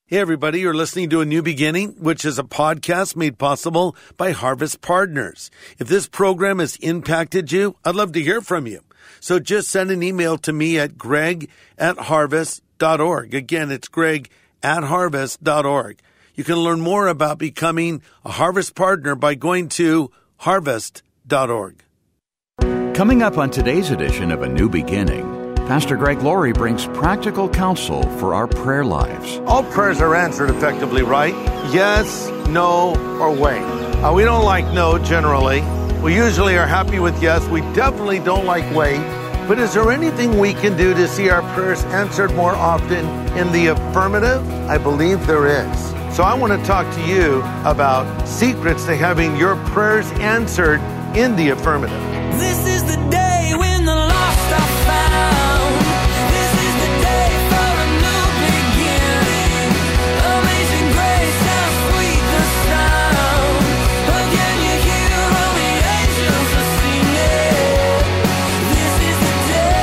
Hey everybody, you're listening to A New Beginning, which is a podcast made possible by Harvest Partners. If this program has impacted you, I'd love to hear from you. So just send an email to me at greg@harvest.org. Again, it's greg@harvest.org. You can learn more about becoming a Harvest Partner by going to harvest.org. Coming up on today's edition of A New Beginning, Pastor Greg Laurie brings practical counsel for our prayer lives. All prayers are answered effectively, right? Yes, no, or wait. We don't like no generally. We usually are happy with yes. We definitely don't like wait. But is there anything we can do to see our prayers answered more often in the affirmative? I believe there is. So I want to talk to you about secrets to having your prayers answered in the affirmative. This is the day when the lost are found. This is the day for a new beginning. Amazing grace, how sweet the sound. Again you hear all the angels are singing. This is the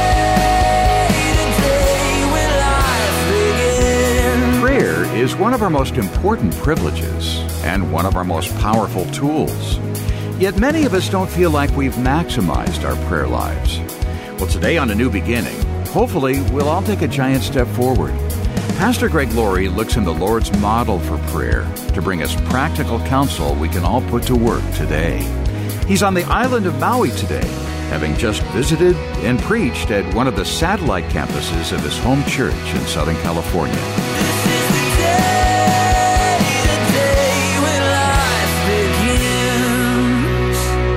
day when life begins. Prayer is one of our most important privileges and one of our most powerful tools. Yet many of us don't feel like we've maximized our prayer lives. Well, today on A New Beginning, hopefully we'll all take a giant step forward. Pastor Greg Laurie looks in the Lord's model for prayer to bring us practical counsel we can all put to work today. He's on the island of Maui today, having just visited and preached at one of the satellite campuses of his home church in Southern California. This is the day when life begins.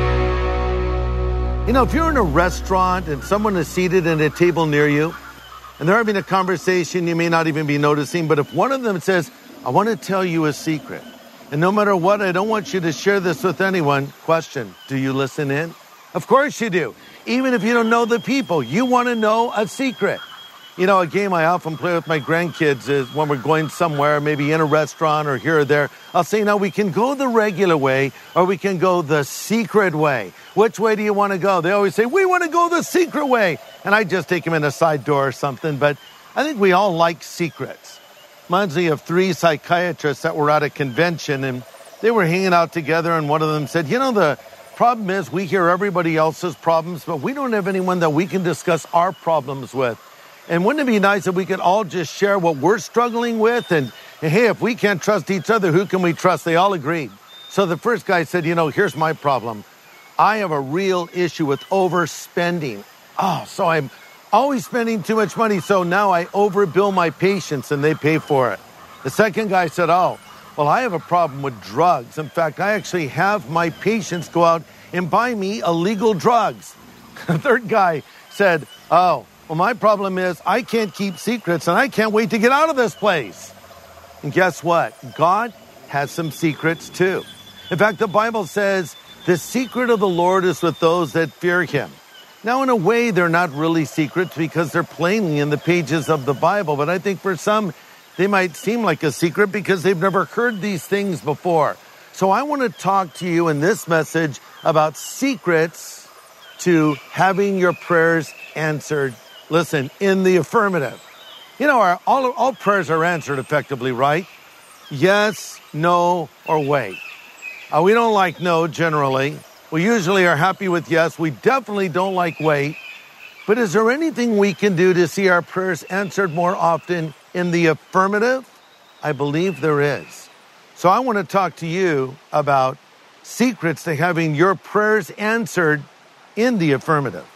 You know, if you're in a restaurant and someone is seated at a table near you and they're having a conversation you may not even be noticing, but if one of them says, I want to tell you a secret, and no matter what, I don't want you to share this with anyone, question, do you listen in? Of course you do. Even if you don't know the people, you want to know a secret. You know, a game I often play with my grandkids is when we're going somewhere, maybe in a restaurant or here or there, I'll say, now we can go the regular way or we can go the secret way. Which way do you want to go? They always say, we want to go the secret way. And I just take them in a side door or something. But I think we all like secrets. Reminds me of 3 psychiatrists that were at a convention and they were hanging out together and one of them said, you know, the problem is we hear everybody else's problems, but we don't have anyone that we can discuss our problems with. And wouldn't it be nice if we could all just share what we're struggling with? And hey, if we can't trust each other, who can we trust? They all agreed. So the first guy said, you know, here's my problem. I have a real issue with overspending. So I'm always spending too much money. So now I overbill my patients and they pay for it. The second guy said, well, I have a problem with drugs. In fact, I actually have my patients go out and buy me illegal drugs. The third guy said, well, my problem is I can't keep secrets and I can't wait to get out of this place. And guess what? God has some secrets too. In fact, the Bible says the secret of the Lord is with those that fear him. Now, in a way, they're not really secrets because they're plainly in the pages of the Bible. But I think for some, they might seem like a secret because they've never heard these things before. So I want to talk to you in this message about secrets to having your prayers answered. Listen, in the affirmative. You know, all prayers are answered effectively, right? Yes, no, or wait. We don't like no generally. We usually are happy with yes. We definitely don't like wait. But is there anything we can do to see our prayers answered more often in the affirmative? I believe there is. So I want to talk to you about secrets to having your prayers answered in the affirmative.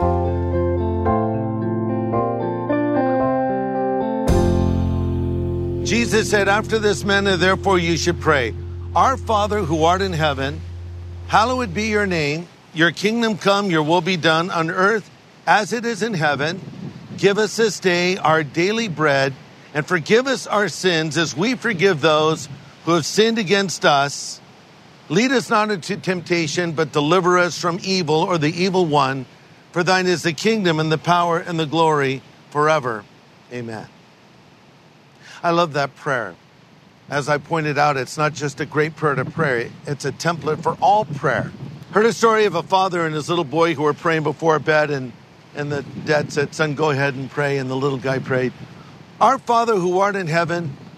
Jesus said, after this manner, therefore you should pray. Our Father who art in heaven, hallowed be your name. Your kingdom come, your will be done on earth as it is in heaven. Give us this day our daily bread, and forgive us our sins as we forgive those who have sinned against us. Lead us not into temptation, but deliver us from evil or the evil one. For thine is the kingdom and the power and the glory forever. Amen. I love that prayer. As I pointed out, it's not just a great prayer to pray. It's a template for all prayer. Heard a story of a father and his little boy who were praying before bed, and the dad said, son, go ahead and pray. And the little guy prayed, our Father who art in heaven,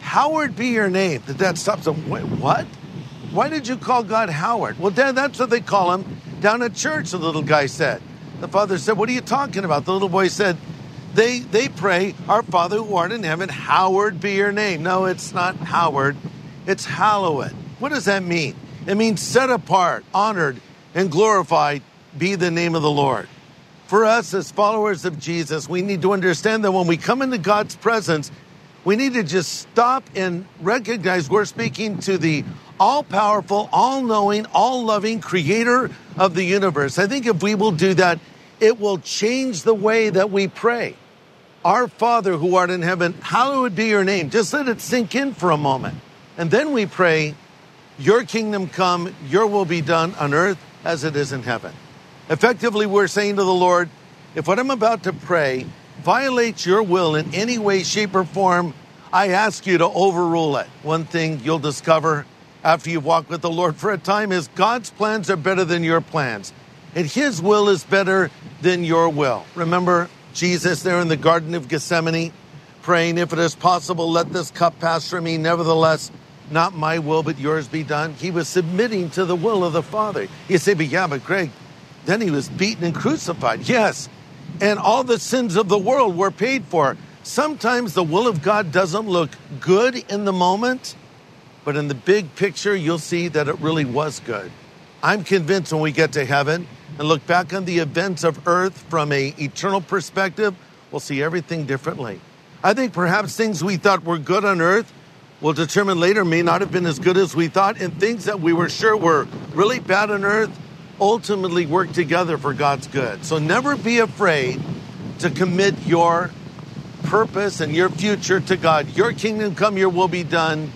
Hallowed be your name. The dad stops him. Wait, what? Why did you call God Howard? Well, Dad, that's what they call him down at church, the little guy said. The father said, what are you talking about? The little boy said, they pray, our Father who art in heaven, hallowed be your name. No, it's not Howard. It's hallowed. What does that mean? It means set apart, honored, and glorified be the name of the Lord. For us as followers of Jesus, we need to understand that when we come into God's presence, we need to just stop and recognize we're speaking to the all-powerful, all-knowing, all-loving creator of the universe. I think if we will do that, it will change the way that we pray. Our Father who art in heaven, hallowed be your name. Just let it sink in for a moment. And then we pray, your kingdom come, your will be done on earth as it is in heaven. Effectively, we're saying to the Lord, if what I'm about to pray violates your will in any way, shape, or form, I ask you to overrule it. One thing you'll discover after you've walked with the Lord for a time is God's plans are better than your plans, and his will is better than your will. Remember Jesus there in the Garden of Gethsemane, praying, if it is possible, let this cup pass from me. Nevertheless, not my will, but yours be done. He was submitting to the will of the Father. You say, but Greg, then he was beaten and crucified. Yes, and all the sins of the world were paid for. Sometimes the will of God doesn't look good in the moment, but in the big picture, you'll see that it really was good. I'm convinced when we get to heaven and look back on the events of earth from an eternal perspective, we'll see everything differently. I think perhaps things we thought were good on earth will determine later may not have been as good as we thought, and things that we were sure were really bad on earth ultimately work together for God's good. So never be afraid to commit your purpose and your future to God. Your kingdom come, your will be done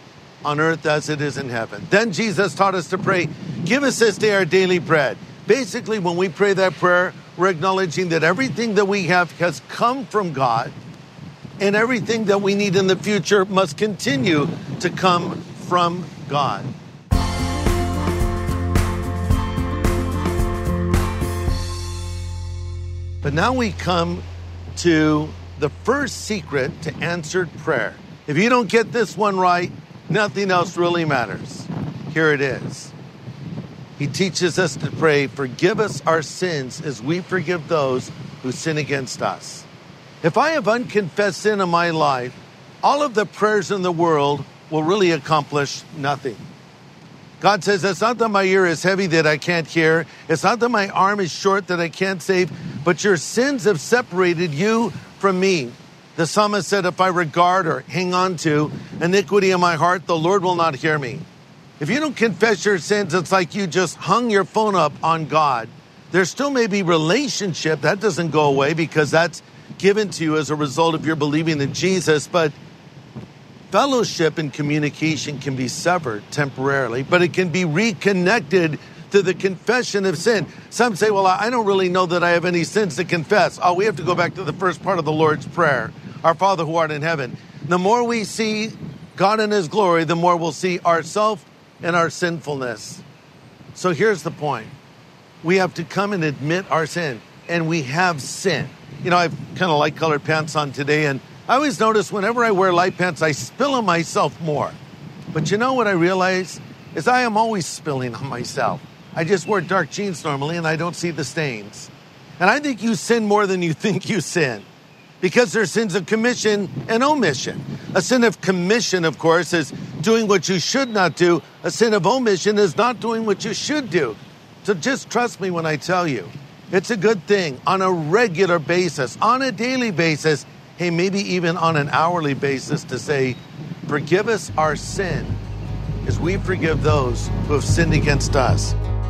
on earth as it is in heaven. Then Jesus taught us to pray, give us this day our daily bread. Basically, when we pray that prayer, we're acknowledging that everything that we have has come from God, and everything that we need in the future must continue to come from God. But now we come to the first secret to answered prayer. If you don't get this one right, nothing else really matters. Here it is. He teaches us to pray, forgive us our sins as we forgive those who sin against us. If I have unconfessed sin in my life, all of the prayers in the world will really accomplish nothing. God says, it's not that my ear is heavy that I can't hear. It's not that my arm is short that I can't save, but your sins have separated you from me. The psalmist said, if I regard or hang on to iniquity in my heart, the Lord will not hear me. If you don't confess your sins, it's like you just hung your phone up on God. There still may be relationship. That doesn't go away because that's given to you as a result of your believing in Jesus. But fellowship and communication can be severed temporarily, but it can be reconnected to the confession of sin. Some say, well, I don't really know that I have any sins to confess. Oh, we have to go back to the first part of the Lord's Prayer. Our Father who art in heaven. The more we see God in his glory, the more we'll see ourselves and our sinfulness. So here's the point. We have to come and admit our sin. And we have sin. You know, I've kind of light colored pants on today, and I always notice whenever I wear light pants, I spill on myself more. But you know what I realize is I am always spilling on myself. I just wear dark jeans normally, and I don't see the stains. And I think you sin more than you think you sin, because there's sins of commission and omission. A sin of commission, of course, is doing what you should not do. A sin of omission is not doing what you should do. So just trust me when I tell you, it's a good thing on a regular basis, on a daily basis, hey, maybe even on an hourly basis to say, forgive us our sin as we forgive those who have sinned against us.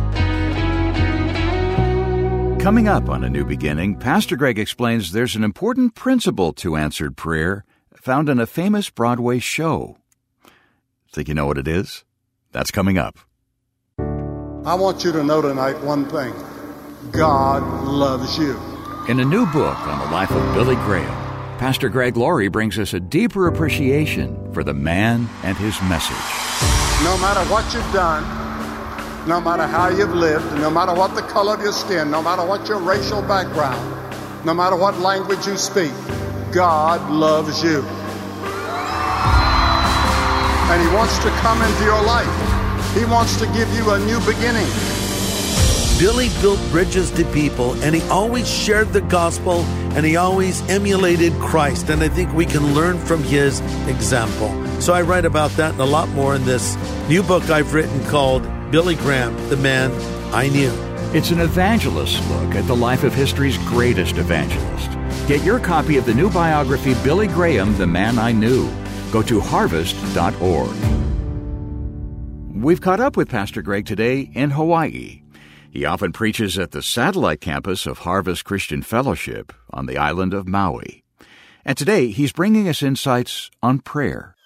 Coming up on A New Beginning, Pastor Greg explains there's an important principle to answered prayer found in a famous Broadway show. Think you know what it is? That's coming up. I want you to know tonight one thing. God loves you. In a new book on the life of Billy Graham, Pastor Greg Laurie brings us a deeper appreciation for the man and his message. No matter what you've done, no matter how you've lived, no matter what the color of your skin, no matter what your racial background, no matter what language you speak, God loves you. and he wants to come into your life. He wants to give you a new beginning. Billy built bridges to people, and he always shared the gospel, and he always emulated Christ. And I think we can learn from his example. So I write about that and a lot more in this new book I've written called Billy Graham, the Man I Knew. It's an evangelist's look at the life of history's greatest evangelist. Get your copy of the new biography, Billy Graham, The Man I Knew. Go to harvest.org. We've caught up with Pastor Greg today in Hawaii. He often preaches at the satellite campus of Harvest Christian Fellowship on the island of Maui. And today he's bringing us insights on prayer.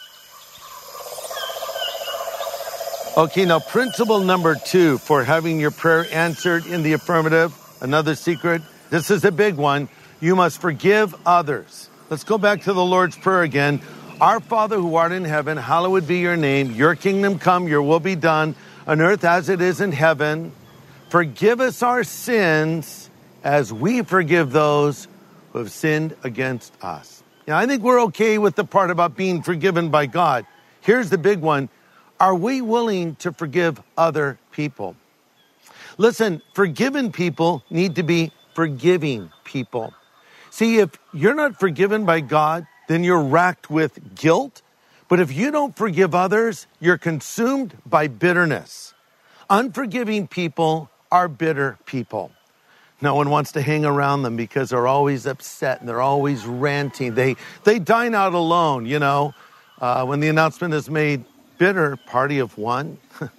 Okay, now principle number 2 for having your prayer answered in the affirmative, another secret. This is a big one. You must forgive others. Let's go back to the Lord's Prayer again. Our Father who art in heaven, hallowed be your name. Your kingdom come, your will be done on earth as it is in heaven. Forgive us our sins as we forgive those who have sinned against us. Now, I think we're okay with the part about being forgiven by God. Here's the big one. Are we willing to forgive other people? Listen, forgiven people need to be forgiving people. See, if you're not forgiven by God, then you're racked with guilt. But if you don't forgive others, you're consumed by bitterness. Unforgiving people are bitter people. No one wants to hang around them because they're always upset and they're always ranting. They dine out alone, you know. When the announcement is made, bitter, party of one.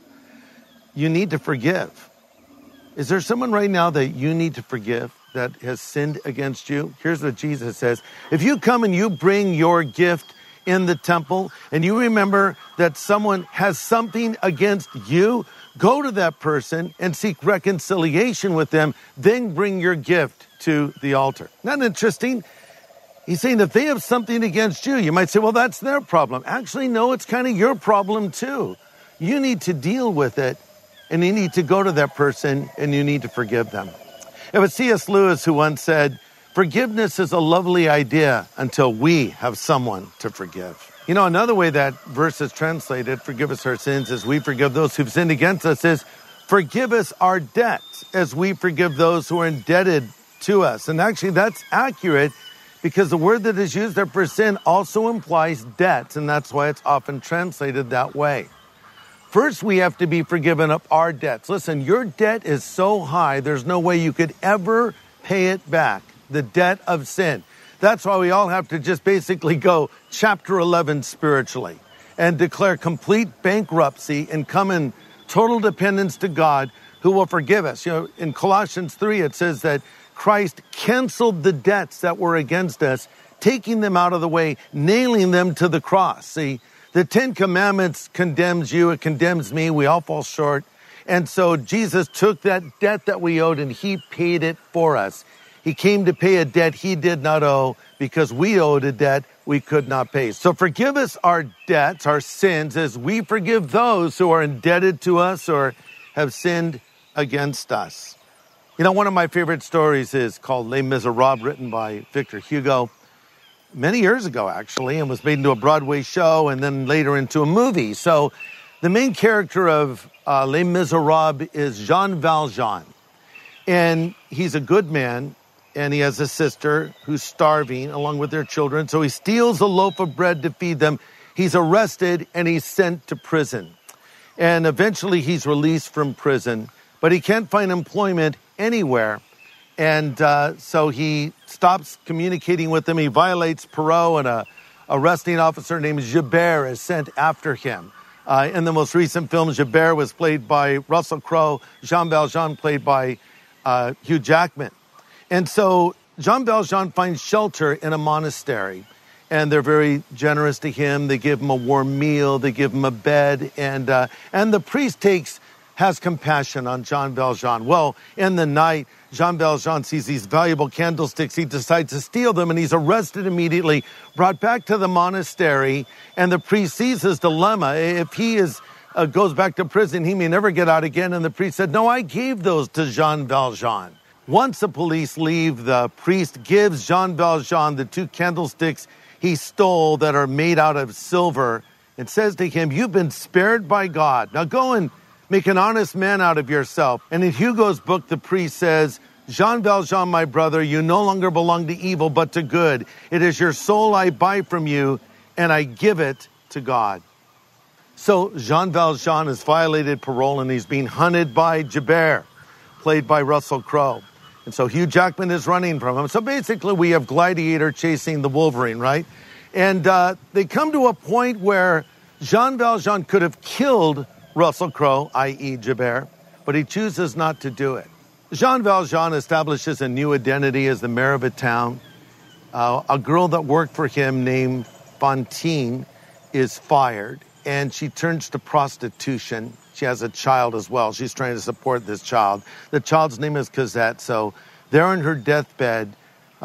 You need to forgive. Is there someone right now that you need to forgive that has sinned against you? Here's what Jesus says. If you come and you bring your gift in the temple and you remember that someone has something against you, go to that person and seek reconciliation with them, then bring your gift to the altar. Not interesting? He's saying if they have something against you, you might say, well, that's their problem. Actually, no, it's kind of your problem too. You need to deal with it, and you need to go to that person, and you need to forgive them. It was C.S. Lewis who once said, forgiveness is a lovely idea until we have someone to forgive. You know, another way that verse is translated, forgive us our sins as we forgive those who've sinned against us, is forgive us our debts as we forgive those who are indebted to us. And actually, that's accurate because the word that is used there for sin also implies debts, and that's why it's often translated that way. First, we have to be forgiven of our debts. Listen, your debt is so high, there's no way you could ever pay it back, the debt of sin. That's why we all have to just basically go chapter 11 spiritually and declare complete bankruptcy and come in total dependence to God who will forgive us. You know, in Colossians 3, it says that Christ canceled the debts that were against us, taking them out of the way, nailing them to the cross. See, the 10 Commandments condemns you, it condemns me, we all fall short. And so Jesus took that debt that we owed and he paid it for us. He came to pay a debt he did not owe because we owed a debt we could not pay. So forgive us our debts, our sins, as we forgive those who are indebted to us or have sinned against us. You know, one of my favorite stories is called Les Miserables, written by Victor Hugo. Many years ago, actually, and was made into a Broadway show and then later into a movie. So the main character of Les Miserables is Jean Valjean. And he's a good man, and he has a sister who's starving along with their children. So he steals a loaf of bread to feed them. He's arrested, and he's sent to prison. And eventually he's released from prison, but he can't find employment anywhere. And so he stops communicating with them. He violates parole, and a arresting officer named Javert is sent after him. In the most recent film, Javert was played by Russell Crowe, Jean Valjean played by Hugh Jackman. And so Jean Valjean finds shelter in a monastery, and they're very generous to him. They give him a warm meal, they give him a bed, and the priest has compassion on Jean Valjean. Well, in the night, Jean Valjean sees these valuable candlesticks. He decides to steal them, and he's arrested immediately, brought back to the monastery, and the priest sees his dilemma. If he goes back to prison, he may never get out again. And the priest said, no, I gave those to Jean Valjean. Once the police leave, the priest gives Jean Valjean the 2 candlesticks he stole that are made out of silver, and says to him, you've been spared by God. Now go and make an honest man out of yourself. And in Hugo's book, the priest says, Jean Valjean, my brother, you no longer belong to evil, but to good. It is your soul I buy from you, and I give it to God. So Jean Valjean has violated parole, and he's being hunted by Javert, played by Russell Crowe. And so Hugh Jackman is running from him. So basically we have Gladiator chasing the Wolverine, right? And they come to a point where Jean Valjean could have killed Russell Crowe, i.e. Javert, but he chooses not to do it. Jean Valjean establishes a new identity as the mayor of a town. A girl that worked for him named Fantine is fired, and she turns to prostitution. She has a child as well. She's trying to support this child. The child's name is Cosette. So there on her deathbed,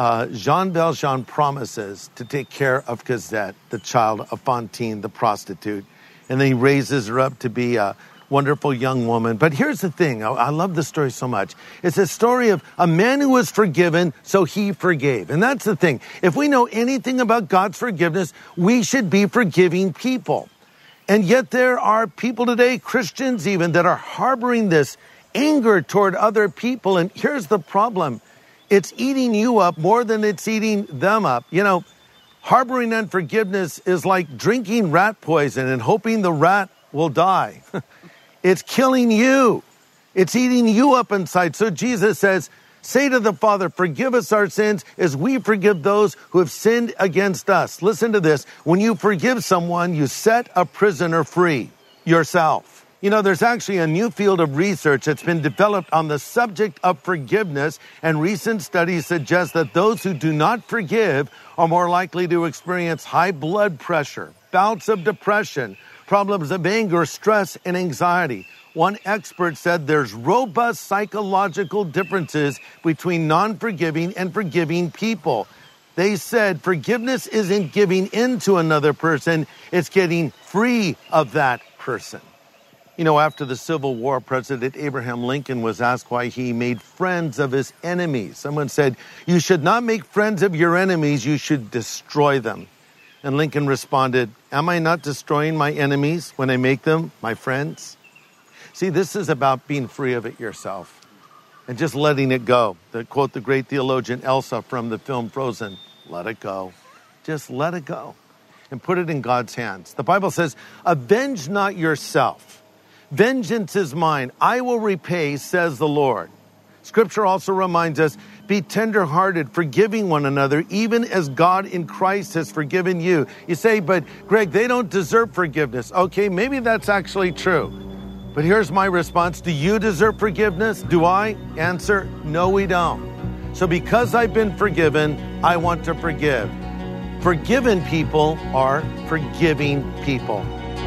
Jean Valjean promises to take care of Cosette, the child of Fantine, the prostitute. And then he raises her up to be a wonderful young woman. But here's the thing. I love this story so much. It's a story of a man who was forgiven, so he forgave. And that's the thing. If we know anything about God's forgiveness, we should be forgiving people. And yet there are people today, Christians even, that are harboring this anger toward other people. And here's the problem. It's eating you up more than it's eating them up. You know, harboring unforgiveness is like drinking rat poison and hoping the rat will die. It's killing you. It's eating you up inside. So Jesus says, say to the Father, forgive us our sins as we forgive those who have sinned against us. Listen to this. When you forgive someone, you set a prisoner free, yourself. You know, there's actually a new field of research that's been developed on the subject of forgiveness, and recent studies suggest that those who do not forgive are more likely to experience high blood pressure, bouts of depression, problems of anger, stress, and anxiety. One expert said there's robust psychological differences between non-forgiving and forgiving people. They said forgiveness isn't giving in to another person, it's getting free of that person. You know, after the Civil War, President Abraham Lincoln was asked why he made friends of his enemies. Someone said, you should not make friends of your enemies, you should destroy them. And Lincoln responded, am I not destroying my enemies when I make them my friends? See, this is about being free of it yourself and just letting it go. To quote the great theologian Elsa from the film Frozen, let it go. Just let it go and put it in God's hands. The Bible says, avenge not yourself. Vengeance is mine. I will repay, says the Lord. Scripture also reminds us, be tenderhearted, forgiving one another, even as God in Christ has forgiven you. You say, but Greg, they don't deserve forgiveness. Okay, maybe that's actually true. But here's my response. Do you deserve forgiveness? Do I? Answer, no, we don't. So because I've been forgiven, I want to forgive. Forgiven people are forgiving people.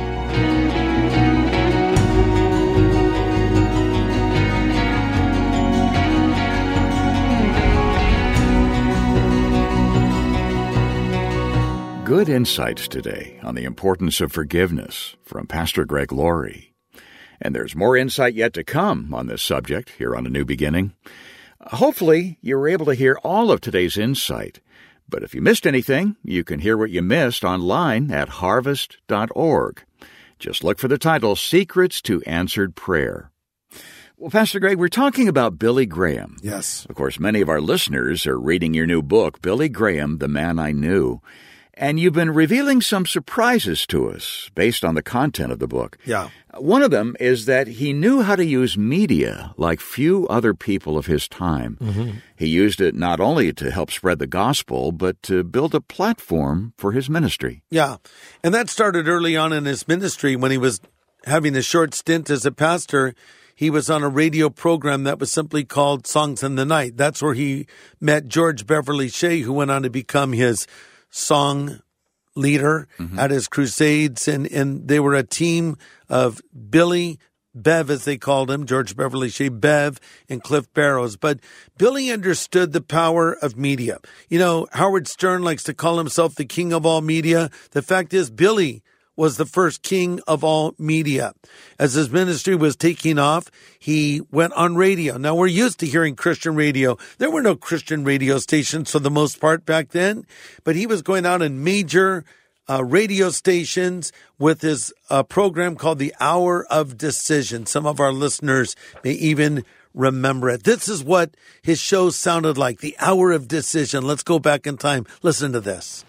Good insights today on the importance of forgiveness from Pastor Greg Laurie. And there's more insight yet to come on this subject here on A New Beginning. Hopefully, you were able to hear all of today's insight. But if you missed anything, you can hear what you missed online at harvest.org. Just look for the title, Secrets to Answered Prayer. Well, Pastor Greg, we're talking about Billy Graham. Yes. Of course, many of our listeners are reading your new book, Billy Graham, The Man I Knew. And you've been revealing some surprises to us based on the content of the book. Yeah. One of them is that he knew how to use media like few other people of his time. Mm-hmm. He used it not only to help spread the gospel, but to build a platform for his ministry. Yeah. And that started early on in his ministry when he was having a short stint as a pastor. He was on a radio program that was simply called Songs in the Night. That's where he met George Beverly Shea, who went on to become his song leader at his crusades, and they were a team of Billy, Bev as they called him, George Beverly Shea, Bev, and Cliff Barrows. But Billy understood the power of media. You know, Howard Stern likes to call himself the king of all media. The fact is, Billy was the first king of all media. As his ministry was taking off, he went on radio. Now, we're used to hearing Christian radio. There were no Christian radio stations for the most part back then, but he was going out in major radio stations with his program called The Hour of Decision. Some of our listeners may even remember it. This is what his show sounded like, The Hour of Decision. Let's go back in time. Listen to this.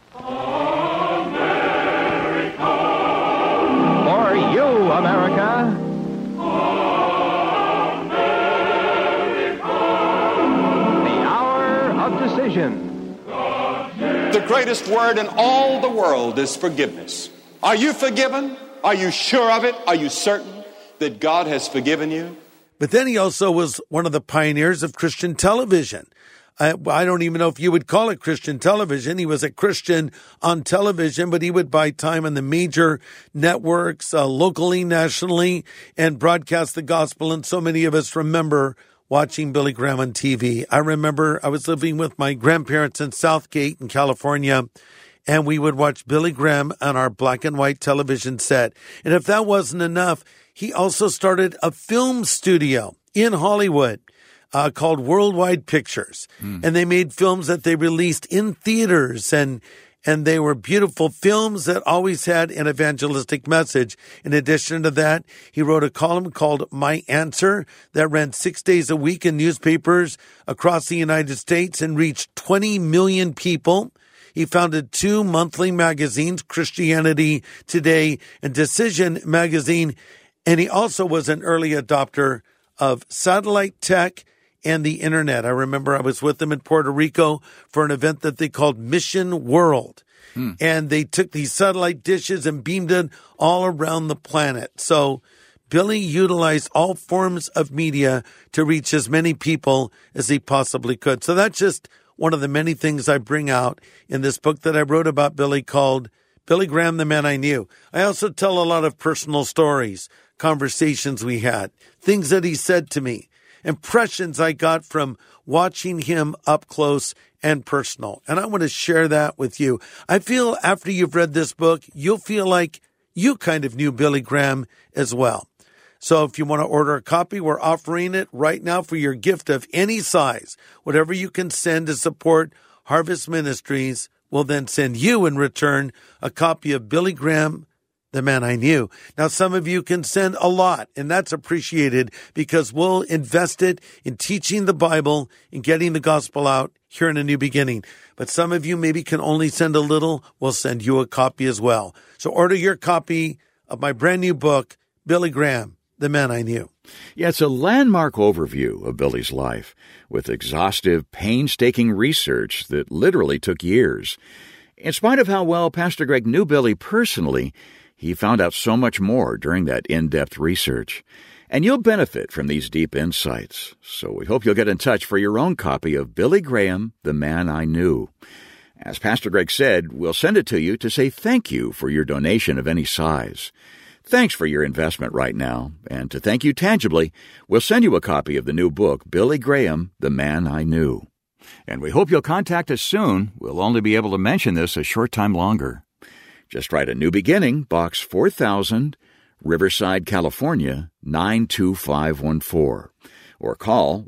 For you, America. The Hour of Decision. The greatest word in all the world is forgiveness. Are you forgiven? Are you sure of it? Are you certain that God has forgiven you? But then he also was one of the pioneers of Christian television. I don't even know if you would call it Christian television. He was a Christian on television, but he would buy time on the major networks, locally, nationally, and broadcast the gospel. And so many of us remember watching Billy Graham on TV. I remember I was living with my grandparents in Southgate in California, and we would watch Billy Graham on our black and white television set. And if that wasn't enough, he also started a film studio in Hollywood called Worldwide Pictures. And they made films that they released in theaters, and they were beautiful films that always had an evangelistic message. In addition to that, he wrote a column called My Answer that ran 6 days a week in newspapers across the United States and reached 20 million people. He founded 2 monthly magazines, Christianity Today and Decision Magazine, and he also was an early adopter of satellite tech and the internet. I remember I was with them in Puerto Rico for an event that they called Mission World. And they took these satellite dishes and beamed it all around the planet. So Billy utilized all forms of media to reach as many people as he possibly could. So that's just one of the many things I bring out in this book that I wrote about Billy called Billy Graham, the Man I Knew. I also tell a lot of personal stories, conversations we had, things that he said to me, impressions I got from watching him up close and personal. And I want to share that with you. I feel after you've read this book, you'll feel like you kind of knew Billy Graham as well. So if you want to order a copy, we're offering it right now for your gift of any size. Whatever you can send to support Harvest Ministries, we'll then send you in return a copy of Billy Graham, the Man I Knew. Now, some of you can send a lot, and that's appreciated because we'll invest it in teaching the Bible and getting the gospel out here in A New Beginning. But some of you maybe can only send a little. We'll send you a copy as well. So order your copy of my brand new book, Billy Graham, the Man I Knew. Yeah, it's a landmark overview of Billy's life with exhaustive, painstaking research that literally took years. In spite of how well Pastor Greg knew Billy personally, he found out so much more during that in-depth research. And you'll benefit from these deep insights. So we hope you'll get in touch for your own copy of Billy Graham, the Man I Knew. As Pastor Greg said, we'll send it to you to say thank you for your donation of any size. Thanks for your investment right now. And to thank you tangibly, we'll send you a copy of the new book, Billy Graham, the Man I Knew. And we hope you'll contact us soon. We'll only be able to mention this a short time longer. Just write A New Beginning, Box 4000, Riverside, California, 92514. Or call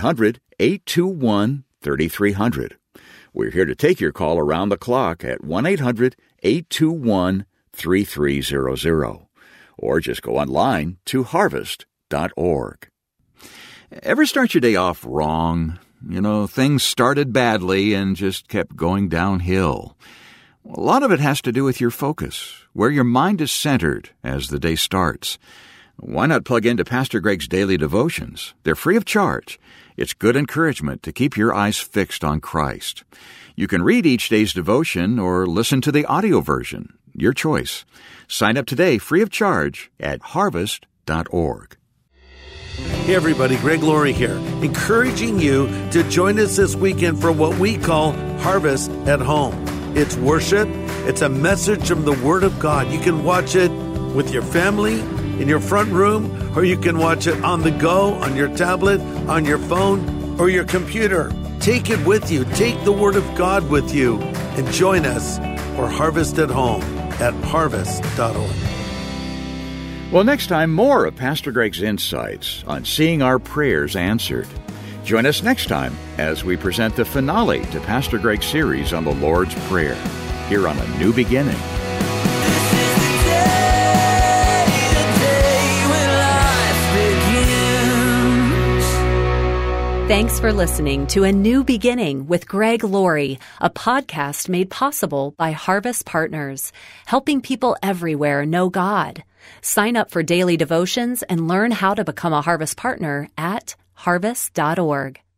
1-800-821-3300. We're here to take your call around the clock at 1-800-821-3300. Or just go online to harvest.org. Ever start your day off wrong? You know, things started badly and just kept going downhill. A lot of it has to do with your focus, where your mind is centered as the day starts. Why not plug into Pastor Greg's daily devotions? They're free of charge. It's good encouragement to keep your eyes fixed on Christ. You can read each day's devotion or listen to the audio version. Your choice. Sign up today free of charge at harvest.org. Hey everybody, Greg Laurie here, encouraging you to join us this weekend for what we call Harvest at Home. It's worship. It's a message from the Word of God. You can watch it with your family, in your front room, or you can watch it on the go, on your tablet, on your phone, or your computer. Take it with you. Take the Word of God with you and join us for Harvest at Home at harvest.org. Well, next time, more of Pastor Greg's insights on seeing our prayers answered. Join us next time as we present the finale to Pastor Greg's series on the Lord's Prayer here on A New Beginning. Thanks for listening to A New Beginning with Greg Laurie, a podcast made possible by Harvest Partners, helping people everywhere know God. Sign up for daily devotions and learn how to become a Harvest Partner at harvest.org.